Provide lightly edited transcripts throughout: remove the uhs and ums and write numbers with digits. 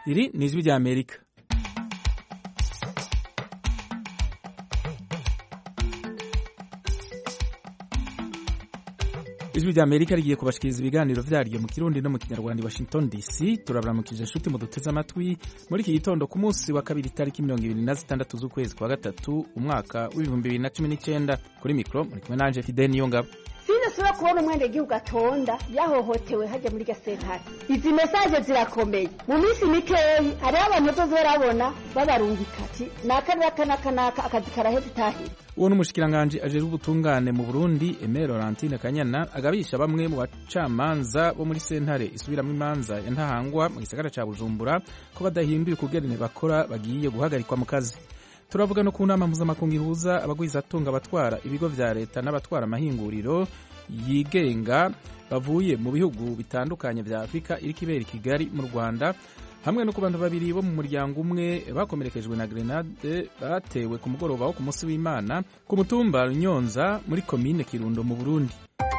Iri ni ijwi ry'Amerika. Ijwi ry'Amerika rigiye kubashikiriza ibiganiro vyaryo mu Kirundi no mu Kinyarwanda i Washington DC. Turabaramukije inshuti mu duteze amatwi muri iki gitondo ku munsi wa kabiri tariki 26 z'ukwezi kwa gatatu umwaka w'2019. Kuri mikro muri kumwe nanje Fidel Niyongabo. Sinasubira kubona umwende gihugu atonda yahohotewe haje muri gasentare. Izi message zirakomeye. Mu minsi mikeyi hari abantu tuzorabona babarungikati nakanaka akazi karaheze tahira. Uwo n'umushikiranganje aje ubutungane mu Burundi Aimé Laurentine Kanyana agabisha bamwe mu bacamanza bo muri sentare isubiramwe imanza ya Ntahangwa mu gisagara ca Bujumbura ko badahimbira kugerene bakora bagiye guhagarikwa mu kazi. Turavuga no ku nama mpuzamakungu ihuza abagwizatunga batwara ibigo vya leta n'abatwara amahinguriro yigenga bavuye mu bihugu bitandukanye vya Afrika iri kibera Kigali mu Rwanda, hamwe no ku bantu babiri bo mu muryango umwe bakomerekejwe na grenade batewe ku mugoroba wo ku munsi w'Imana ku mutumba Nyonza muri komine Kirundo mu Burundi.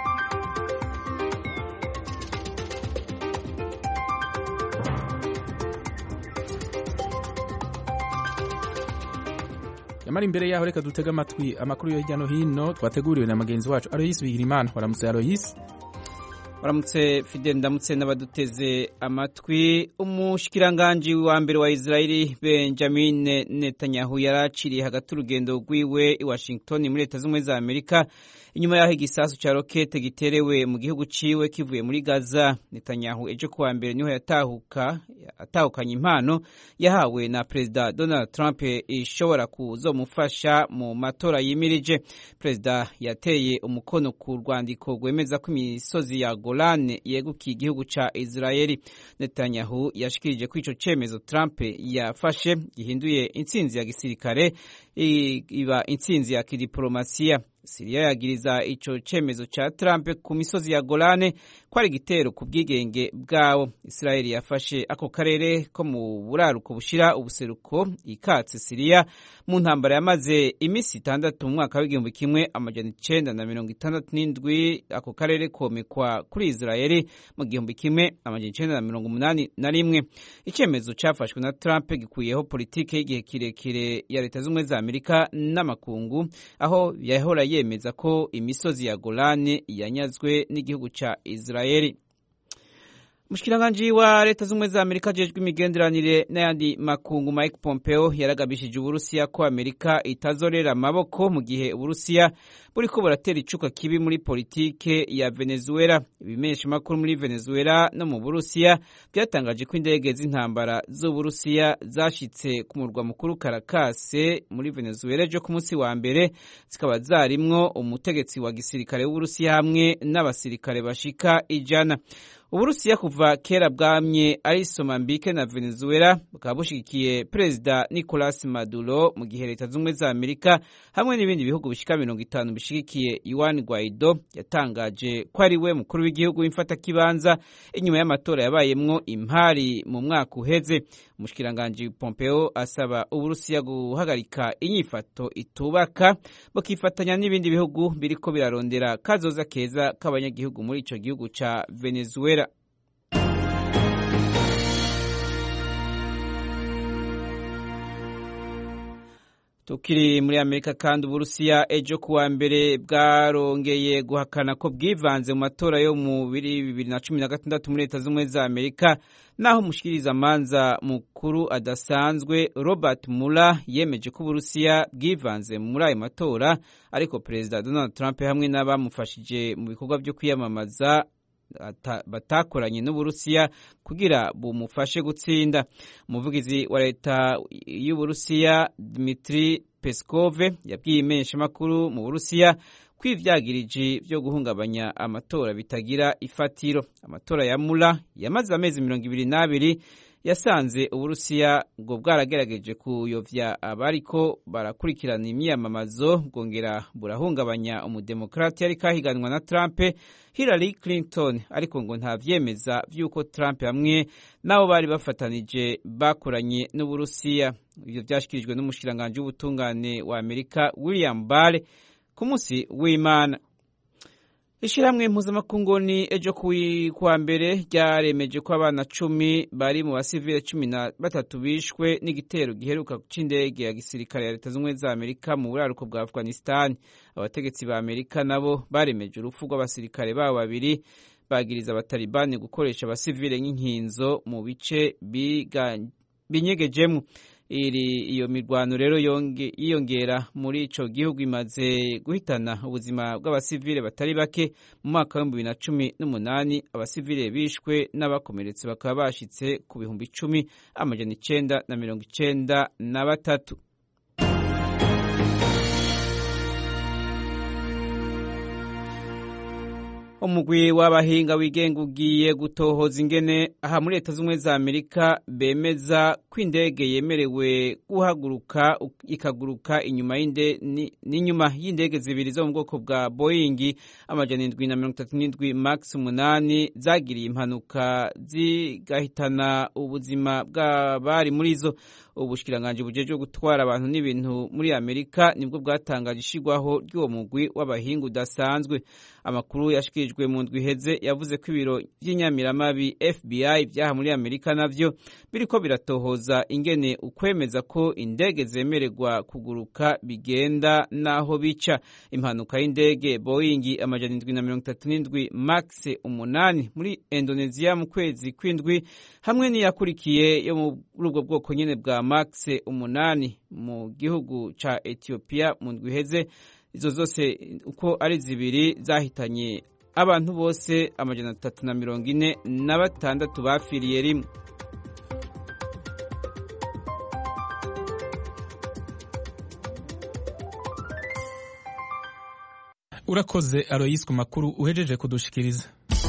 Yamara imbere yaho reka dutega amatwi amakuru yo hirya no hino twateguriwe na magenzi wacu Aloysi Bigirimana. Waramutse Aloysi. Waramutse Fidel, ndamutse n'abaduteze amatwi. Umushikiranganje wa mbere wa Israeli Benjamin Netanyahu yaraciriye hagati urugendo rwiwe i Washington muri Leta Zunze za Amerika inyuma yaho igisasu ca rokete giterewe mu gihugu ciwe kivuye muri Gaza. Netanyahu ejo kuwa mbere niho atahukanye impano yahawe na Perezida Donald Trump ishobora kuzomufasha mu matora yimirije. Perezida yateye umukono ku rwandiko rwemeza ko imisozi ya Golan yegukiye igihugu ca Israeli. Netanyahu yashikirije ko ico cemezo Trump yafashe gihinduye intsinzi ya gisirikare iba intsinzi ya kidiplomasiya. Syria yagiriza ico cemezo ca Trump ku misozi ya Golane ko ari gitero ku bwigenge bwawo. Israeli yafashe ako karere ko mu buraruko bushira ubuseruko ikatse Syria mu ntambara yamaze imisi 6 mu mwaka w'igihumbi kimwe amajana 967. Ako karere komekwa kuri Israeli mu gihumbi kimwe amajana 981. Icemezo cafashwe na Trump gikuyeho politike y'igihe kirekire ya Leta Zunze za Amerika n'amakungu, aho yahora yemeza ko imisozi ya Golani yanyazwe n'igihugu ca Israeli. Mushikiranganje wa Leta Zunze za Amerika jejwe imigenderanire n'ayandi makungu Mike Pompeo yaragabishije Uburusiya ko Amerika itazorera amaboko mu gihe Uburusiya buriko buratera icuka kibi muri politike ya Venezuela. Ibimesha makuru muri Venezuela no mu Burusiya byatangaje ko indege z'intambara z'Uburusiya zashitse ku murwa mukuru Caracas muri Venezuela ejo ku munsi wa mbere, zikaba zarimwo umutegetsi wa gisirikare w'Uburusiya hamwe n'abasirikare bashika 100. Uburusiya kuva kera bwamye ari Mozambique na Venezuela bukaba bushigikiye Perezida Nicolas Maduro, mu gihe Leta Zunze za Amerika hamwe n'ibindi bihugu bishika 50 bishigikiye Juan Guaido yatangaje ko ari we mukuru w'igihugu w'imfata kibanza inyuma y'amatora yabayemwo impari mu mwaka uheze. Umushikiranganje Pompeo asaba Uburusiya guhagarika inyifato itubaka bakifatanya n'ibindi bihugu biriko birarondera kazoza keza k'abanyagihugu muri ico gihugu ca Venezuela. Tukiri muri Amerika kandi Uburusiya ejo kuwa mbere bwarongeye guhakana ko bwivanze mu matora yo mu 2016 muri Leta Zunze za Amerika, naho umushikiriza manza mukuru adasanzwe Robert Mueller yemeje ko Uburusiya bwivanze muri ayo matora, ariko Perezida Donald Trump hamwe n'abamufashije mu bikorwa byo kwiyamamaza batakoranye n'Uburusiya kugira bumufashe gutsinda. Umuvugizi wa leta y'Uburusiya Dmitry Peskov yabwiye imesha makuru mu Burusiya kwivyagirije byo guhungabanya amatora bitagira ifatiro. Amatora ya Mueller yamaze amezi 22 yasanze Uburusiya ngo bwaragerageje kuyovya abariko barakurikirana imyamamazo, bwongera burahungabanya umudemokrati yari kahiganwa na Trump, Hillary Clinton, ariko ngo nta vyemeza vy'uko Trump hamwe nabo bari bafatanije bakoranye n'Uburusiya. Ivyo vyashikirijwe n'umushikiranganje w'ubutungane wa Amerika William Barr ku munsi w'Imana. Ishirahamwe mpuzamakungu ni ejo kuwa mbere ryaremeje ko abana 10 bari mu basivile 13 bishwe n'igitero giheruka c'indege ya gisirikare ya Leta Zunze za Amerika mu buraruko bwa Afghanistan. Abategetsi ba Amerika nabo baremeje urupfu rw'abasirikare babo babiri bagiriza abatalibani gukoresha abasivile nk'inkinzo mu bice binyegejemo. Iyo mirwano rero yiyongera muri ico gihugu imaze guhitana ubuzima bw'abasivile batari bake mu mwaka wa 2018. Abasivile bishwe n'abakomeretse bakaba bashitse ku 10,993. Umugwi w'abahinga wigenga ugiye gutohoza ingene aha muri Leta Zunze za Amerika bemeza ko indege yemerewe guhaguruka ikaguruka inyuma y'indege zibiri zo mu bwoko bwa Boeing 737 Max 8 zagiriye impanuka zigahitana ubuzima bw'abari muri zo. Ubushikiranganje bujeje gutwara abantu n'ibintu muri Amerika nibwo bwatangaje ishigwaho ry'uwo mugwi w'abahinga udasanzwe. Amakuru yashikirijwe mu ndwi iheze yavuze ko ibiro by'inyamiramabi FBI byaha muri Amerika navyo biriko biratohoza ingene ukwemeza ko indege zemererwa kuguruka bigenda naho bica. Impanuka y'indege Boeing 737 Max 8 muri Indonesia mu kwezi kw'indwi hamwe n'iyakurikiye yo muri ubwo bwoko nyene bwa Max 8 mu gihugu ca Ethiopia mu ndwi iheze. Izo zose uko ari zibiri zahitanye abantu bose 346 bafiriye rimwe. Urakoze Aloyse ku makuru uhejeje kudushikiriza.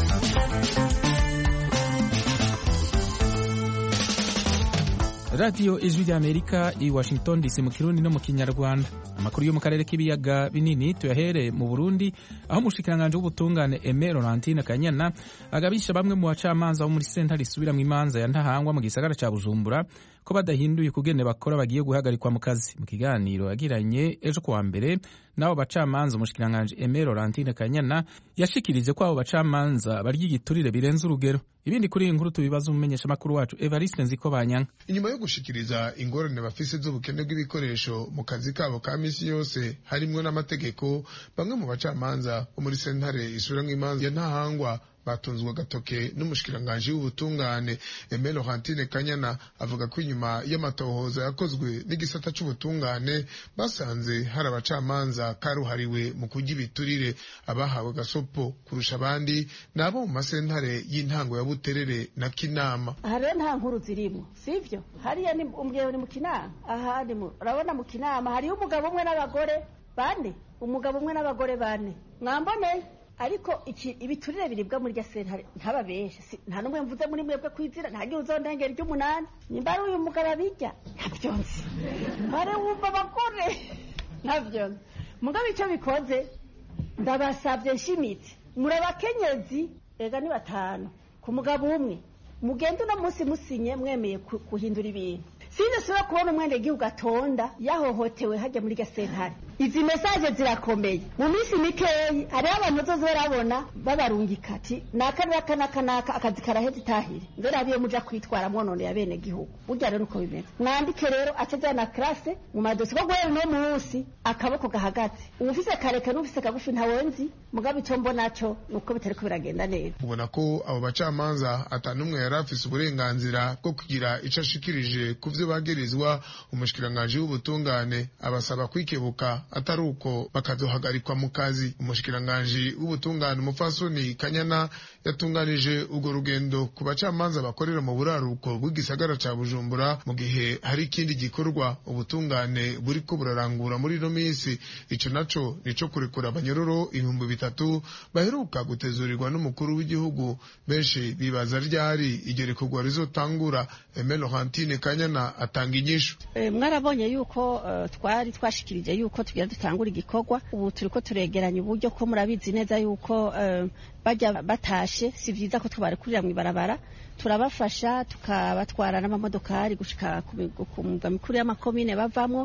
Radio Ijwi ry'Amerika i Washington DC mu Kirundi no mu Kinyarwanda. Amakuru yo mu karere k'ibiyaga binini tuyahere mu Burundi aho umushikiranganje w'ubutungane Aimé Laurentine Kanyana agabisha bamwe mu bacamanza bo muri sentare isubira mu imanza ya Ntahangwa mu gisagara ca Bujumbura ko badahinduye kugene bakora bagiye guhagarikwa mu kazi. Mu kiganiro agiranye ejo kuwa mbere nabo bacamanza umushikiranganje Aimé Laurentine Kanyana yashikirije ko abo bacamanza barya igiturire birenze urugero. Ibindi kuri iyi nkuru tubibaza umumenyesha makuru wacu Evariste Nzikobanyanka. Inyuma yo gushikiriza ingorane bafise z'ubukene bw'ibikoresho mu kazi kabo ka misi yose harimwo n'amategeko, bamwe mu bacamanza bo muri sentare isubiramwo imanza ya Ntahangwa batunzwe gatoke n'umushikiranganje w'ubutungane Aimé Laurentine Kanyana avuga ko inyuma y'amatohoza yakozwe n'igisata c'ubutungane basanze hari abacamanza karuhariwe mu kurya ibiturire abahawe gasopo kurusha abandi nabo mu masentare y'intango ya Buterere na Kinama. Hariyo nta nkuru zirimo sivyo, hariya ni umwewe ni mu Kinama, ahandi urabona mu Kinama hariyo umugabo umwe n'abagore bane, umugabo umwe n'abagore bane mwamboneye. Ariko ibiturire biribwa muri gasentare ntababeshe nta numwe mvuze muri mwebwe kwizira nta gihe uzondengera ry'umunani nimba ari uyu mugabo abijya ntavyonzi bare wumva abagore ntavyonzi mugabo icyo bikoze ndabasavye nshimitse muri abakenyezi ega ni 5 ku mugabo umwe mugende uno munsi musinye mwemeye kuhindura ibintu. Sinasubira kubona umwende gihugu atonda yahohotewe hajya muri gasentare. Izi message zirakomeye. Mu minsi mikeyi hari abantu bazozerabona babarungika ati nakanaka akazi karaheze tahire. Nderabiye muja kwitwara mwono ya bene gihugu. Burya rero uko bimeze. Mwandike rero acajana classe mu madosi ko gwera no munsi akaboko gahagaze. Ubufise kareka n'ubufise kagufi ntawonzi mugabe icombo naco nuko bitari ko biragenda neza. Ubona ko abo bacamanza atanumwe yarafise uburenganzira bwo kugira ico ashikirije kuvyo bagirizwa. Umushikiranganje w'ubutungane abasaba kwikebuka atari uko bakazohagarikwa mu kazi. Umushikiranganje w'ubutungane Mufasoni Kanyana yatunganije urwo rugendo ku bacamanza bakorera mu buraruko bw'igisagara ca Bujumbura mu gihe hari ikindi gikorwa ubutungane buri ko burarangura muri no misi. Ico naco nico kurekura abanyororo 3,000 baheruka gutezurirwa n'umukuru w'igihugu. Benshi bibaza ryari igerekorwa rizotangura. Aimé Laurentine Kanyana atanga inyishu. Mwarabonye yuko twari twashikirije yuko tugira dutangura igikorwa. Ubu turiko turegeranya uburyo ko murabizi neza yuko bajya batashe si vyiza ko twabarekurira mu ibarabara. Turabafasha tukabatwara n'amamodokari gushika ku mugwa mikuru y'amakomine bavamwo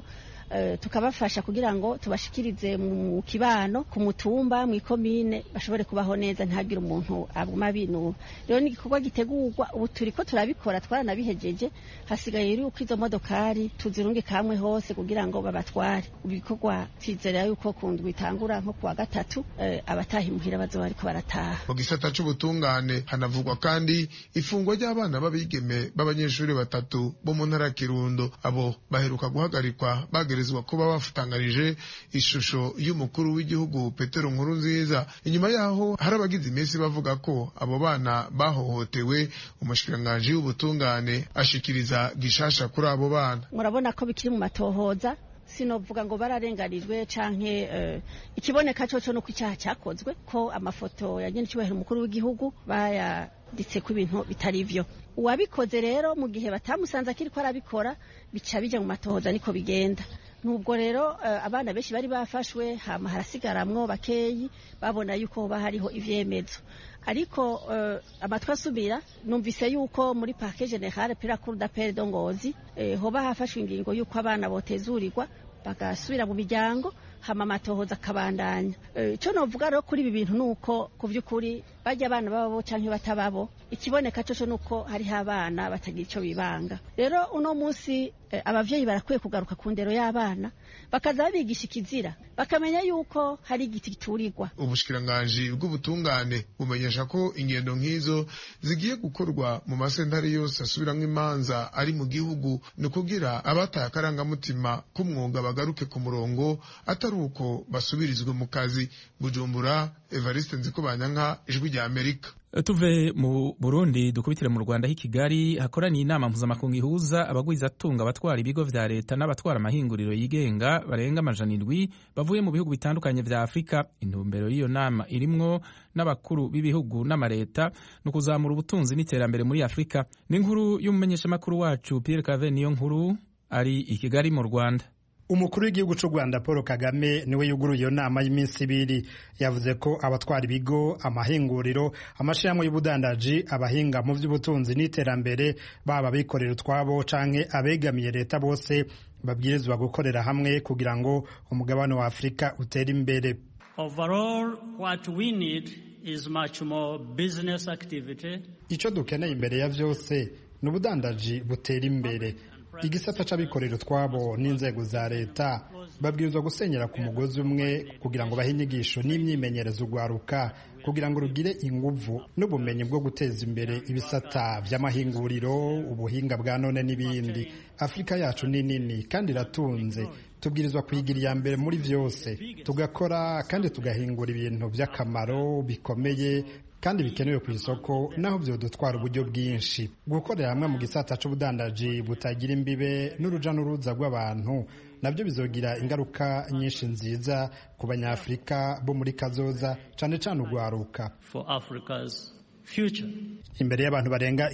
tukabafasha kugira ngo tubashikirize mu kibano ku mutumba mu ikomine bashobore kubaho neza ntagire umuntu aguma binura. Rero ni igikorwa gitegurwa, ubu turiko turabikora, twaranabihejeje, hasigaye yuko izo modokari tuzirunge kamwe hose kugira ngo babatware. Ibikorwa twizera yuko kundwa itangura nko kuwa gatatu, abatahimuhira bazoba bariko barataha. Mu gisata c'ubutungane hanavugwa kandi ifungwa ry'abana b'abigeme b'abanyeshuri batatu bo mu ntara ya Kirundo. Abo baheruka guhagarikwa bagerezwa kuba bafutangarije ishusho y'umukuru w'igihugu Petero Nkurunziza. Inyuma yaho hari abagize iminsi bavuga ko abo bana bahohotewe, umushikiranganji w'ubutungane ashikiriza gishasha kuri abo bana. Murabona ko bikiri mu matohoza, sinovuga ngo bararenganijwe canke ikiboneka coco no kwicaha cyakozwe, ko amafoto ya nyene cyubahiro umukuru w'igihugu bayaditse ku ibintu bitari vyo. Uwabikoze rero mu gihe batamusanze akiri ko arabikora bica bija mu matohoza, niko bigenda. Nubwo rero abana benshi bari bafashwe, hama harasigaramwo bakeyi babona yuko bahariho ivyemezo. Ariko amatwa asubira, numvise yuko muri Parquet General Pira Cour d'Appel de Ngozi hoba hafashwe ingingo yuko abana botezurirwa bagasubira mu miryango, hama amatohoza akabandanya. Ico novuga rero kuri ibi bintu nuko ku vy'ukuri bajya abana babo canke batababo, ikiboneka coco nuko hariho abana batagira ico bibanga. Rero uno munsi abavyeyi barakwiye kugaruka ku ndero y'abana, bakaza babigisha ikizira, bakamenya yuko hari igiti giturirwa. Ubushikiranganji bw'ubutungane bumenyesha ko ingendo nk'izo zigiye gukorwa mu masentare yose asubiramwo imanza ari mu gihugu, ni kugira abataye akarangamutima k'umwuga bagaruke ku murongo, atari uko basubirizwe mu kazi. Bujumbura, Evariste Nzikobanyanka, Ijwi rya Amerika. Tuve mu Burundi dukubitire mu Rwanda hi Kigali hakoraniye inama mpuzamakungu ihuza abagwizatunga abatwara ibigo vya leta n'abatwara amahinguriro yigenga barenga 700 bavuye mu bihugu bitandukanye vya Afrika. Intumbero y'iyo nama irimwo n'abakuru b'ibihugu n'amareta no kuzamura ubutunzi n'iterambere muri Afrika. Ni inkuru y'umumenyesha makuru wacu Pierre Cave, niyo nkuru ari i Kigali mu Rwanda. Umukuru w'igihugu cy'u Rwanda Paul Kagame niwe yuguruye iyo nama y'iminsi ibiri. Yavuze ko abatwara ibigo, amahinguriro, amashirahamwe y'ubudandaji, abahinga mu by'ubutunzi n'iterambere, baba bikorera utwabo canke abegamiye leta, bose babwirizwa gukorera hamwe kugira ngo umugabane wa Afrika utere imbere. Overall, what we need is much more business activity. Ico dukeneye imbere ya vyose ni ubudandaji butera imbere. Igisata c'abikorera twabo n'inzego za leta babwirizwa gusenyera ku mugozi umwe kugira ngo bahinyigisho n'imyimenyerezo ugwaruka kugira ngo rugire inguvu n'ubumenyi bwo guteza imbere ibisata vy'amahinguriro, ubuhinga bwa none n'ibindi. Afrika yacu ni nini kandi iratunze, tubwirizwa kwigira iya mbere muri vyose, tugakora kandi tugahingura ibintu vy'akamaro bikomeye kandi bikenewe ku isoko, naho byo dutwara uburyo bwinshi. Gukorera hamwe mu gisata c'ubudandaji butagira imbibe n'uruja n'uruza rw'abantu nabyo bizogira ingaruka nyinshi nziza ku banyafrika bo muri kazoza, cane cane ugwaruka. For Africa's future. Imbere y'abantu barenga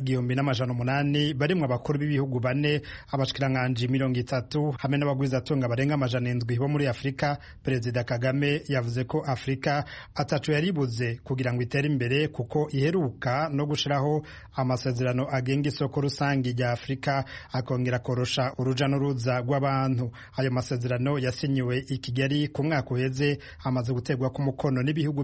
1,800 barimwe abakuru b'ibihugu 4, abashikiranganje 30 hamwe n'abagwizatunga barenga 700 bo muri Afrika, Perezida Kagame yavuze ko Afrika atacu yaribuze kugira ngo itere imbere, kuko iheruka no gushiraho amasezerano agenga isoko rusangi rya Afrika, akongera korosha uruja n'uruza rw'abantu. Ayo masezerano yasinyiwe i Kigali ku mwaka uheze, amaze gutegwa ku mukono n'ibihugu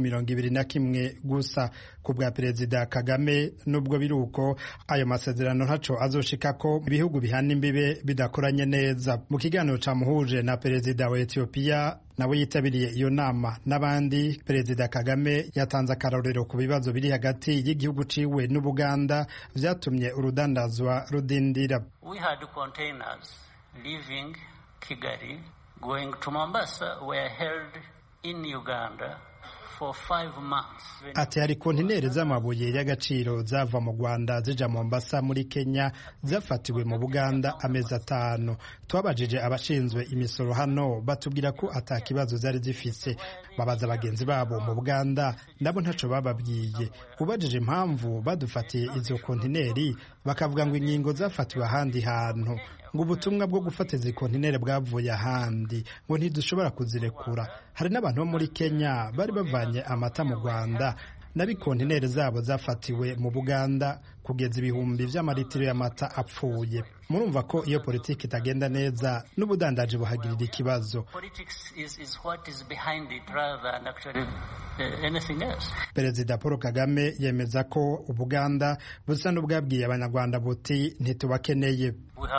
21 gusa. Ku bwa Perezida Kagame, nubwo biruko ayo masezerano ntaco azoshikako ibihugu bihana imbibe bidakoranye neza. Mu kiganiro camuhuje na Perezida wa Ethiopia nawe yitabiriye iyo nama n'abandi, Perezida Kagame yatanze akarorero ku bibazo biri hagati y'igihugu ciwe n'Ubuganda vyatumye urudandazwa rudindira. We had containers leaving Kigali going to Mombasa were held in Uganda for 5 months. Ati hari kontineri z'amabuye y'agaciro zava mu Rwanda zija Mombasa muri Kenya zafatiwe mu Buganda amezi 5. Twabajije abashinzwe imisoro hano batubwira ko atakibazo zari zifise. Babaza bagenzi babo mu Buganda nabo ntaco bababwiye. Ubajije impamvu badufatiye izo kontineri bakavuga ngo ingingo zafatiwe ahandi hantu, ngo ubutumwa bwo gufata izi kontineri bwavuye ahandi, ngo ntidushobora kuzirekura. Hari n'abantu bo muri Kenya bari bavanye amata mu Rwanda n'abikontineri zabo zafatiwe mu Buganda kugeza ibihumbi vy'amaritiro y'amata apfuye. Murumva ko iyo politiki itagenda neza n'ubudandaji buhagirira ikibazo. Perezida Paul Kagame yemeza ko Ubuganda busa n'ubwabwiye abanyarwanda buti ntitubakeneye.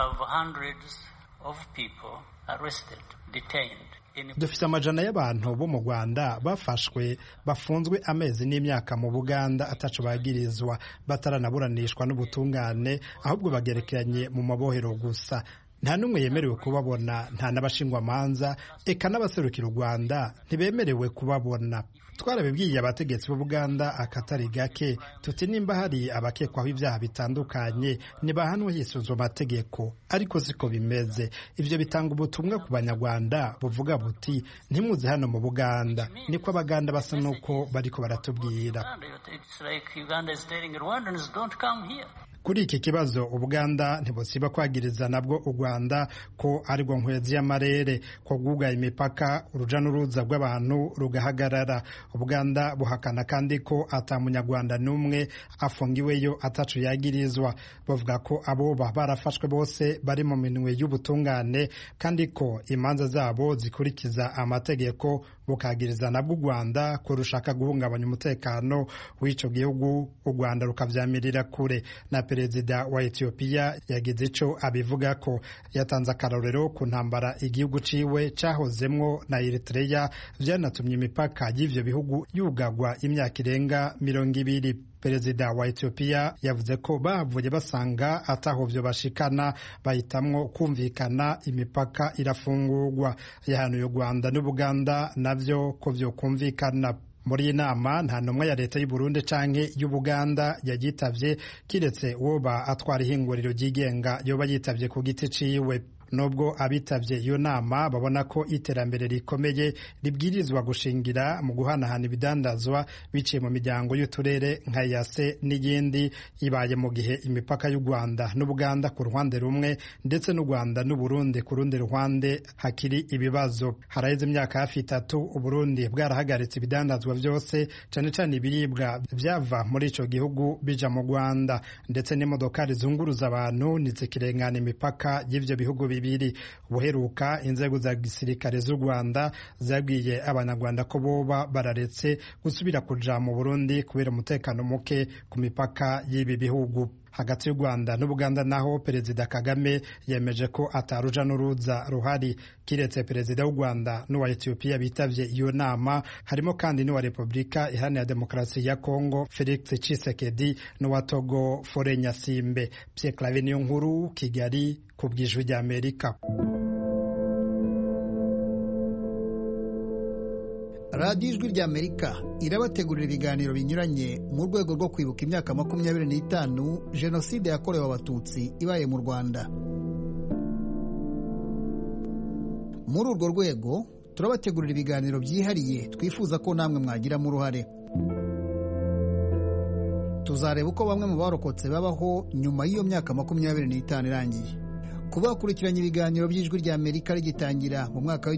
Dufite amajana y'abantu bo mu Rwanda bafashwe bafunzwe amezi n'imyaka mu Buganda ataco bagirizwa, bataranaburanishwa n'ubutungane, ahubwo bagerekeranye mu mabohero gusa. Nta numwe yemerewe kubabona, nta n'abashingwamanza, eka n'abaserukira u Rwanda ntibemerewe kubabona. Twarabibwiye abategetsi b'Ubuganda akatari gake tuti nimba hari abakekwaho ibyaha bitandukanye nibahanwe hisunzwe amategeko, ariko siko bimeze. Ivyo bitanga ubutumwa ku banyarwanda buvuga buti ntimuze hano mu Buganda, niko abaganda basa nuko bariko baratubwira. Kuri iki kibazo Ubuganda ntibusiba kwagiriza nabwo u Rwanda ko ariko nkwezi y'amarere, ko bwugaye imipaka uruja n'uruza rw'abantu rugahagarara. Ubuganda buhakana kandi ko ata munyarwanda n'umwe afungiweyo atacu yagirizwa. Bavuga ko abo barafashwe bose bari mu minwe y'ubutungane kandi ko imanza zabo zikurikiza amategeko, bukagiriza nabwo u Rwanda ko rushaka guhungabanya umutekano w'ico gihugu, u Rwanda rukavyamirira kure. Na Perezida wa Ethiopia yagize ico abivuga ko yatanze akarorero ku ntambara igihugu ciwe cahozemwo na Eritrea vyanatumye imipaka y'ivyo bihugu yugagwa imyaka irenga 20. Perezida wa Ethiopia yavuze ko bavuye basanga ataho vyo bashikana, bahitamwo kumvikana imipaka irafungurwa. Yahanuye u Rwanda n'Ubuganda navyo ko vyo kumvikana. Muri iyi nama nta numwe ya leta y'u Burundi canke y'Ubuganda yagitavye kiretse woba atwara ihinguriro ryigenga yoba yitavye ku giti ciwe. Nubwo abitavye iyo nama babona ko iterambere rikomeye ribwirizwa gushingira mu guhanahana ibidandazwa biciye mu miryango y'uturere nka yase n'iyindi, ibaye mu gihe imipaka y'u Rwanda n'Ubuganda ku ruhande rumwe ndetse n'u Rwanda n'Uburundi ku rundi ruhande hakiri ibibazo. Haraheze imyaka hafi 3 Uburundi bwarahagaritse ibidandazwa byose, cane cane ibiribwa vyava muri ico gihugu bija mu Rwanda, ndetse n'imodoka rizunguruza abantu nizikirengana imipaka y'ivyo bihugu bibiri. Buheruka inzego za gisirikare z'u Rwanda zabwiye abanyarwanda ko boba bararetse gusubira kuja mu Burundi kubera umutekano muke ku mipaka y'ibi bihugu. Hagati y'u Rwanda n'Ubuganda naho Perezida Kagame yemeje ko ataruja n'uruza ruhari, kiretse Perezida w'u Rwanda n'uwa Ethiopia bitavye iyo nama, harimo kandi n'uwa Republika Iharanira Demokarasi ya Kongo Felix Tshisekedi n'uwa Togo Faure Nyasimbe. Pierre Claver Niyonkuru, Kigali, ku bw'Ijwi ry'Amerika. Radio Ijwi ry'Amerika irabategurira ibiganiro binyuranye mu rwego rwo kwibuka imyaka 25 Jenoside yakorewe Abatutsi ibaye mu Rwanda. Muri urwo rwego turabategurira ibiganiro byihariye twifuza ko namwe mwagiramo uruhare. Tuzareba uko bamwe mu barokotse babaho nyuma y'iyo myaka 25 irangiye. Kubakurikiranya ibiganiro by'Ijwi ry'Amerika rigitangira mu mwaka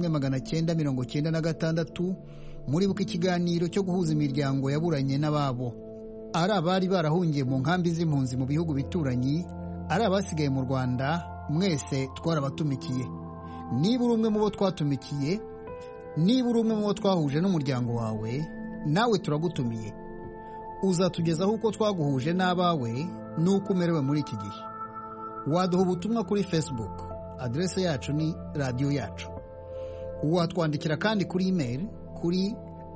w'1996 muri buka ikiganiro cyo guhuza imiryango yaburanye n'ababo, ari abari barahungiye mu nkambi z'impunzi mu bihugu bituranyi, ari abasigaye mu Rwanda, mwese twarabatumikiye. Niba uri umwe mu bo twatumikiye, niba uri umwe mu bo twahuje n'umuryango wawe, nawe turagutumiye. Uzatugezaho uko twaguhuje n'abawe n'uko umerewe muri iki gihe. Waduha ubutumwa kuri Facebook, adrese yacu ni Radio Yacu. Watwandikira kandi kuri email kuri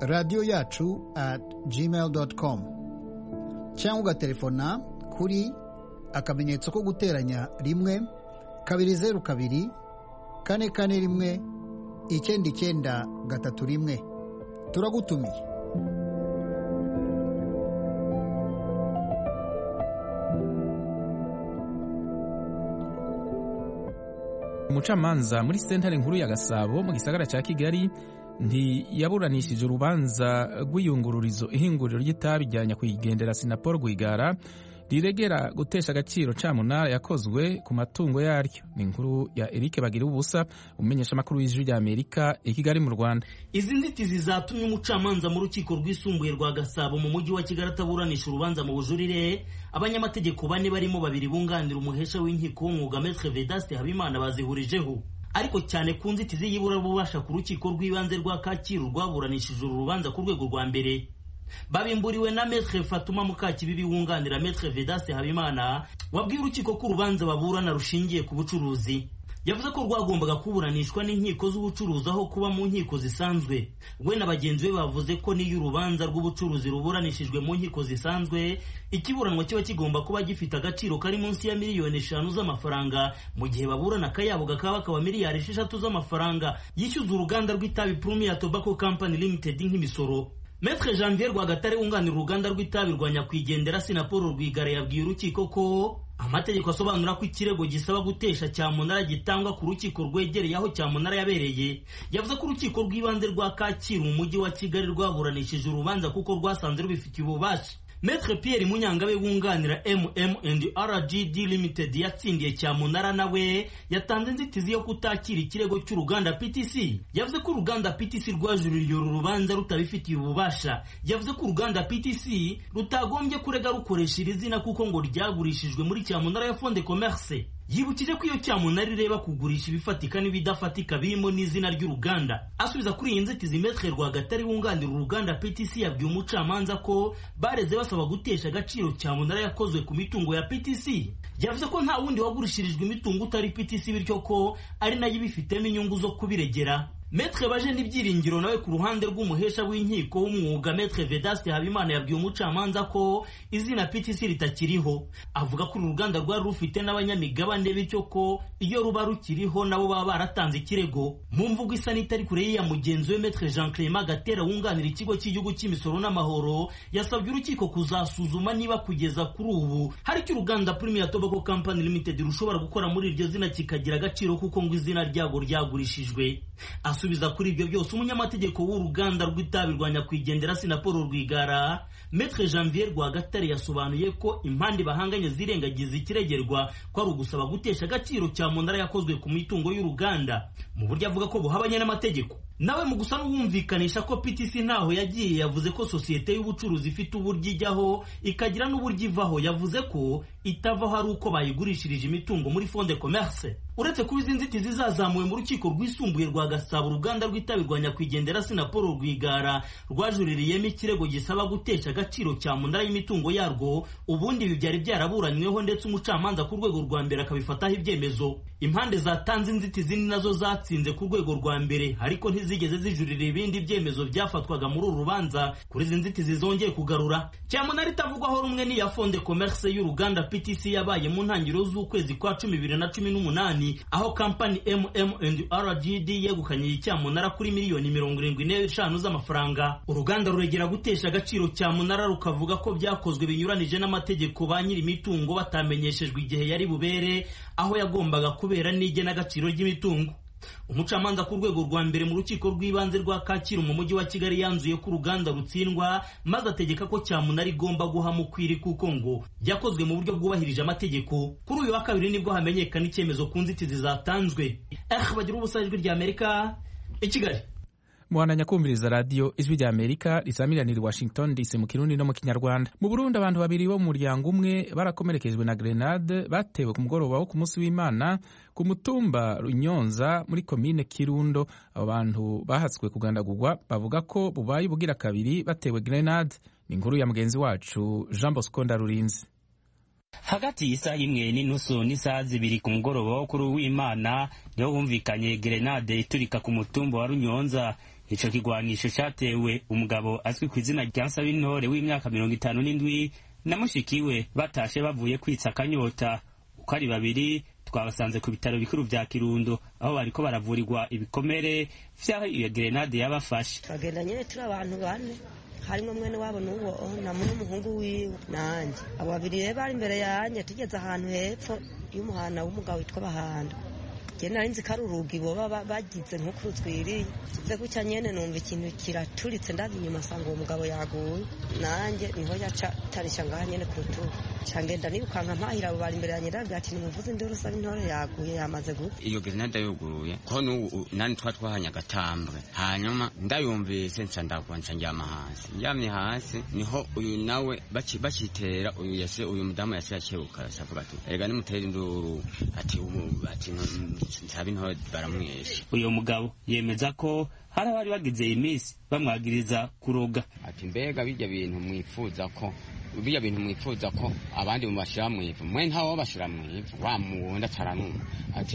radioyacu@gmail.com, cyangwa ugaterefona kuri akamenyetso ko guteranya 1-202 441 9931. Turagutumiye. Umucamanza muri sentare nkuru ya Gasabo mu gisagara ca Kigali ntiyaburanishije urubanza rw'iyungururizo ihinguriro ry'itabi rya nyakwigendera Sinapol Rwigara riregera gutesha agaciro camunara yakozwe ku matungo yaryo. Ni inkuru ya Eric Bagira ubusa, umenyesha makuru w'ijwi rya Amerika i Kigali mu Rwanda. Izi nzitizi zatumye umucamanza mu rukiko rwisumbuye rwa Gasabo mu mujyi wa Kigali ataburanisha urubanza mu bujurire. Abanyamategeko bane barimo babiri bunganira umuhesha w'inkiko w'umwuga Maître Vedaste Habimana bazihurijeho, ariko cyane ku nzitizi y'ibura bubasha ku rukiko rw'ibanze rwa Kacyiru rwaburanishije uru rubanza ku rwego rwa mbere. Babimburiwe na Maître Fatuma Mukakibibi wunganira Maître Vedaste Habimana wabwiye urukiko ko urubanza baburana rushingiye ku bucuruzi. Yavuze ko rwagombaga kuburanishwa n'inkiko z'ubucuruzi aho kuba mu nkiko zisanzwe. We na bagenzi be bavuze ko niyo urubanza rw'ubucuruzi ruburanishijwe mu nkiko zisanzwe, ikiburanwa kiba kigomba kuba gifite agaciro kari munsi ya miliyoni 5 z'amafaranga, mu gihe baburana akayabo kakaba miliyari 6 z'amafaranga yishyuza uruganda rw'itabi Premier Tobacco Company Limited nk'imisoro. Maître Janvier Rwagatare wunganira uruganda rw'itabi rwa nyakwigendera Sinapolo Rwigara yabwiye urukiko ko amategeko asobanura ko ikirego gisaba gutesha cyamunara gitangwa ku rukiko rwegereye aho cyamunara yabereye. Yavuze ko urukiko rw'ibanze rwa Kacyiru mu mujyi wa Kigali rwaburanishije urubanza kuko rwasanze rubifitiye ububasha. Maître Pierre Munyangabe wunganira MM&RGD Limited yatsindiye cyamunara nawe yatanze inzitizi yo kutakira ikirego cy'uruganda PTC. Yavuze ko uruganda PTC rwajuririye uru rubanza rutabifitiye ububasha. Yavuze ko uruganda PTC rutagombye kurega rukoresha iri zina kuko ngo ryagurishijwe muri cyamunara ya Fond de Commerce. Yibukije ko iyo cyamunara ireba kugurisha ibifatika n'ibidafatika birimo n'izina ry'uruganda. Asubiza kuri iyi nzitizi, Maître Rwagatare wunganira uruganda PTC yabwiye umucamanza ko bareze basaba gutesha agaciro cyamunara yakozwe ku mitungo ya PTC. Yavuze ko nta wundi wagurishirijwe imitungo utari PTC, bityo ko ari nayo ibifitemo inyungu zo kubiregera. Maître Baje n'ibyiringiro nawe ku ruhande rw'umuhesha w'inkiko w'umwuga Maître Vedaste Habimana yabwiye umucamanza ko izina PTC ritakiriho. Avuga ko uruganda rwari rufite n'abanyamigabane, bityo ko iyo ruba rukiriho nabo baba baratanze ikirego. Mu mvugo isa n'itari kure ya mugenzi we Maître Jean Clément Gatera wunganira ikigo cy'igihugu cy'imisoro n'amahoro yasabye urukiko kuzasuzuma niba kugeza kuri ubu hari icyo uruganda Premier Tobacco Company Limited rushobora gukora muri iryo zina kikagira agaciro kuko ngo izina ryago ryagurishijwe. Asubiza kuri ibyo byose, umunyamategeko w'uruganda rw'itabi rwa nyakwigendera Sinapolo Rwigara Maître Janvier Rwagatare yasobanuye ko impande bahanganye zirengagiza ikiregerwa ko ari ugusaba gutesha agaciro cyamunara yakozwe ku mitungo y'uruganda mu buryo avuga ko buhabanye n'amategeko. Nawe mu gusa n'umvikanisha ko PTC ntaho yagiye, yavuze ko sosiyete y'ubucuruzi ifite uburyo ijyaho ikagira n'uburyo ivaho. Yavuze ko itavaho ari uko bayigurishirije imitungo muri Fond de Commerce. Uretse kuba izi nzitizi zazamuwe mu rukiko rwisumbuye rwa Gasabo, uruganda rw'itabi rwa nyakwigendera Sinapolo Rwigara rwajuririyemo ikirego gisaba gutesha agaciro cyamunara y'imitungo yarwo. Ubundi ibi byari byaraburanyweho ndetse umucamanza ku rwego rwa mbere akabifataho ibyemezo. Impande zatanze inzitizi ni nazo zatsinze ku rwego rwa mbere, ariko ntizigeze zijurira ibindi byemezo byafatwaga muri uru rubanza kuri izi nzitizi zongeye kugarura. Cyamunara itavugwaho rumwe ni ya Fond de Commerce y'uruganda PTC yabaye mu ntangiriro z'ukwezi kwa 2018 aho company MM&RGD yegukanye icyamunara kuri miliyoni 75 z'amafaranga. Uruganda ruregera gutesha agaciro cyamunara rukavuga ko byakozwe binyuranije n'amategeko, ba nyiri imitungo batamenyeshejwe igihe yari bubere aho yagombaga kubera n'igena agaciro ry'imitungo. Umucamanza ku rwego rwa mbere mu rukiko rw'ibanze rwa Kacyiru mu mujyi wa Kigali yanzuye ko uruganda rutsindwa, maze ategeka ko cyamunara igomba guhamukwiri kuko ngo byakozwe mu buryo bwubahirije amategeko. Kuri uyu wa kabiri nibwo hamenyekana icyemezo ku nzitizi zatanzwe. Bagira ubusa ijwi rya Amerika i Kigali. Mwananya kumviriza radio ijwi rya Amerika risamiranira Washington DC mu Kirundi no mu Kinyarwanda. Mu Burundi abantu babiri bo mu muryango umwe barakomerekejwe na grenade batewe ku mugoroba wo ku munsi w'Imana ku mutumba Runyonza muri komine Kirundo. Abo bantu bahatswe kugandagurwa bavuga ko bubaye bugira kabiri batewe grenade. Ni inkuru ya mugenzi wacu Jean Bosco Ndarurinzi. Hagati y'isa imwe n'inusu n'isaha zibiri ku mugoroba wo kuri w'Imana niho humvikanye grenade iturika ku mutumba wa Runyonza. Ico kigwanisho cyatewe umugabo azwi ku izina rya Nsabintore w'imyaka 57 na mushikiwe batashe bavuye kwitsa akanyota. Uko ari babiri twabasanze ku bitaro bikuru vya Kirundo aho bariko baravurirwa ibikomere vyaho iyo grenade yabafashe. Bagendanye turi abantu bane, harimo mwene wabo n'uwo na n'umuhungu wiwe nanje. Abo babiri bari imbere yanje tugeze ahantu hepfo y'umuhana w'umugabo witwa Bahanda. je nari nzi ko ari urugi boba bagize nk'ukurutwiriye ze gutya nyene numva ikintu kiraturitse ndazi inyuma asanga uwo mugabo yaguye nanjye niho yaca tarisha ngaha nyene ku rutugu cangenda nirukanka mpahira abo bari imbere yanjye ndabwira ati nimuvuze induru usaba intore yaguye yamaze gupfa. Iyo grenade yuguruye ko n'ubu nani twahanye agatambwe hanyuma ndayumvise nca ndagwa nca njyama hasi njyamye hasi niho uyu nawe bakitera uyu mudamu yase yakebuka avuga ati erega nimutera induru ati nsabe intore baramwesha. Uyu mugabo yemeza ko hari abari bagize iminsi bamwagiriza kuroga ati mbega bijya bintu mwifuza ko abandi mubashira mwivu mwe ntawo bashira mwivu wa muwunda taranuma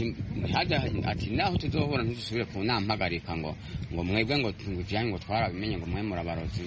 ati naho tuzohora ntuzusubire ku nampagarika ngo mwebwe ngo tungujyanye ngo twarabimenye ngo mwe murabarozi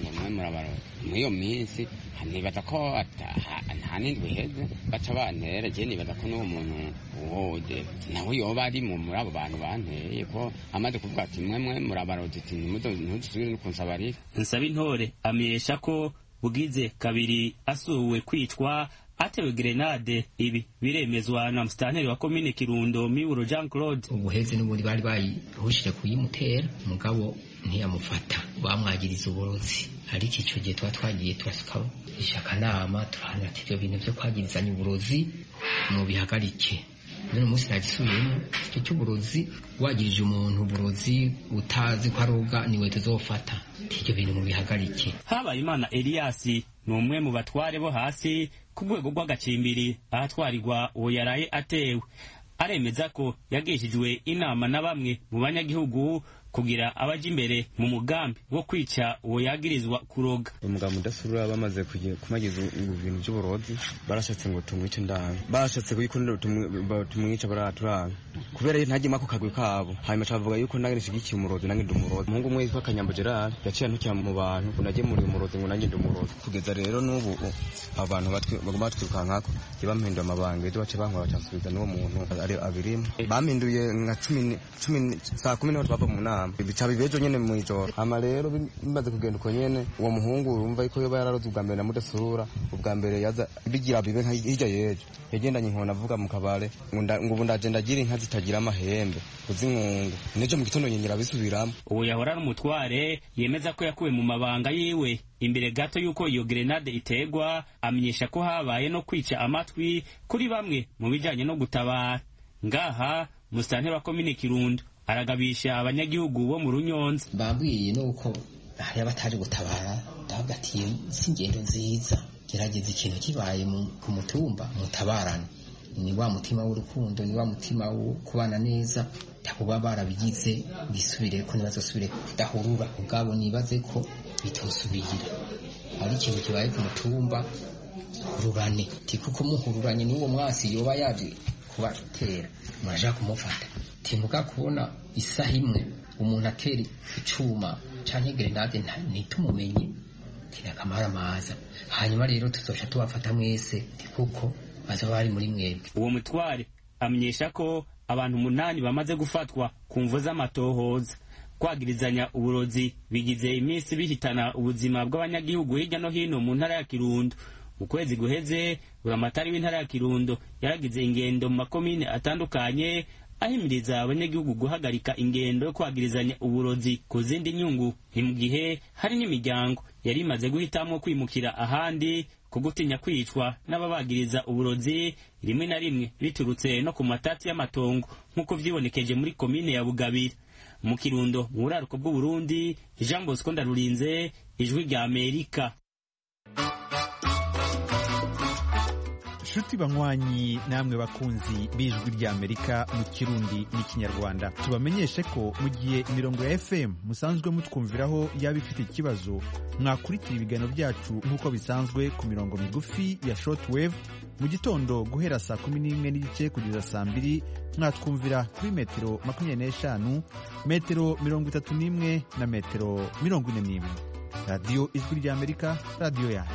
mwiyo minsi nibaza ko nta n'indwi iheze baca bantera je nibaza ko n'uwo muntu wode nawe yoba ari muri abo bantu banteye ko amaze kuvuga ati mwe murabarozi ntuzusubire no kunsabarira. Nsaba intore amenyesha ko bugize kabiri asuwe kwicwa atewe grenade. Ibi biremezwa na mustanteri wa komine Kirundo Miburo Jean Claude. Ubuheze n'ubundi bari bayihushije kuyimutera mugabo ntiyamufata bamwagiriza uburozi ariko icyo gihe twagiye turasuka ishaka nama turahana ati ibyo bintu byo kwagirizanya uburozi mu bihagarike. None umunsi nagisubiyemo icyo cy'uburozi wagirije umuntu uburozi utazi ko aroga niwe tuzofata ibyo bintu mu bihagarike. Habayimana Elias ni umwe mu batware bo hasi ku rwego rw'agacimbiri ahatwarirwa uwo yaraye atewe. Aremeza ko yagishijwe inama na bamwe mu banyagihugu kugira abaje imbere mu mugambi wo kwica uwo yagirizwa kuroga. Umugabo udasubira bamaze kumagiza ibintu by'uburozi barashatse ngo tumwice ndanga bashatse kuyikunda tumwica baraturanga kubera ntagima ko kagwe kabo hanyuma cavuga yuko nange nishigikiye umurozi nange ndumurozi. Umuhungu umwe yitwa Kanyambo Gerard yaciye ntukira mu bantu unage muri umurozi ngo nange ndumurozi kugeza rero n'ubu abantu bagomba twirukankako bampinduye amabanga ejo bace bankora bacasubiza n'uwo muntu ari abirimo bampinduye nka 10 saa 10 niho twava mu nama bica bibejo nyene mu ijoro. Ama rero bimaze kugenda uko nyene uwo muhungu urumva yuko yoba yararoze ubwa mbere na mudasura ubwa mbere yaza bigira bibe nka hirya yejo yagendanye inkona avuga mu kabare ngo ubu ndaje ndagira inka zitagira amahembe kuzinkungu nejo mu gitondo nyenyera bisubiramo. Uwo yahora n'umutware yemeza ko yakuwe mu mabanga yiwe imbere gato yuko iyo grenade itegwa. Amenyesha ko habaye no kwica amatwi kuri bamwe mu bijanye no gutabara. Ngaha mustanteri wa komine Kirundo aragabisha abanyagihugu bo mu Runyonza. Babwiye nuko hari abataje gutabara ndabagatiye singendo nziza gerageza ikintu kibaye ku mutumba mutabarana. Ni wa mutima w'urukundo ni wa mutima wo kubana neza takuba barabigize bisubire ko nibazosubire kudahurura ubwabo nibaze ko bitosubira ari ikintu kibaye ku mutumba ururane tikuko muhururanye n'uwo mwasi yoba yaje kubatera muraja kumufata timuka kubona isaha imwe umuntu atera icuma canke grenade ntitumumenye tirakamara maza hanyuma rero tuzosha tubafata mwese kuko baza bari muri mwebwe. Uwo mutware amenyesha ko abantu 8 bamaze gufatwa ku mvo z'amatohoza. Kwagirizanya uburozi bigize iminsi bihitana ubuzima bw'abanyagihugu hirya no hino mu ntara ya Kirundo. Mu kwezi guheze buramatari w'intara ya Kirundo yaragize ingendo mu makomine atandukanye ahimiriza abanyagihugu guhagarika ingendo yo kwagirizanya uburozi ku zindi nyungu. Ni mu gihe hari n'imiryango yari imaze guhitamo kwimukira ahandi kugutinya kwicwa n'ababagiriza uburozi rimwe na rimwe biturutse no ku matati y'amatongo nk'uko vyibonekeje muri komine ya Bugabira. Mu Kirundo mu buraruko bw'u Burundi, Jean Bosco Ndarurinze, Ijwi rya Amerika. Shuti banywanyi namwe bakunzi b'Ijwi rya Amerika mu Kirundi n'Ikinyarwanda, tubamenyeshe ko mu gihe imirongo ya FM musanzwe mutwumviraho yaba ifite ikibazo mwakurikira ibiganiro byacu nk'uko bisanzwe ku mirongo migufi ya shortwave mu gitondo guhera saa 11:30 kugeza saa 2 mwatwumvira kuri metero 25, metero 31 na metero 41. Radio Ijwi rya Amerika, radio yawe.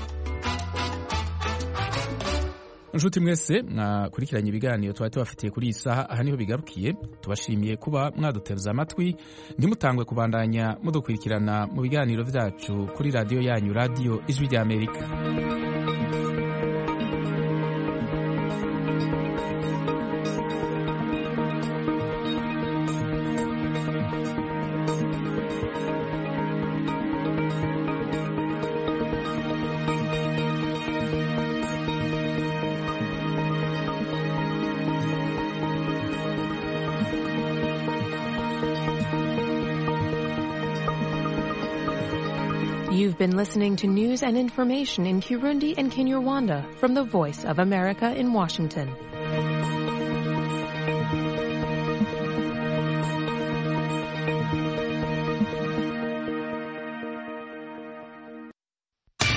Nshuti mwese mwakurikiranye ibiganiro twari tubafitiye kuri iyi saha, aha niho bigarukiye. Tubashimiye kuba mwaduteze amatwi. Ntimutangwe kubandanya mudukurikirana mu biganiro byacu kuri radio yanyu, Radio Ijwi rya Amerika. You've been listening to news and information in Kirundi and Kinyarwanda from the Voice of America in Washington.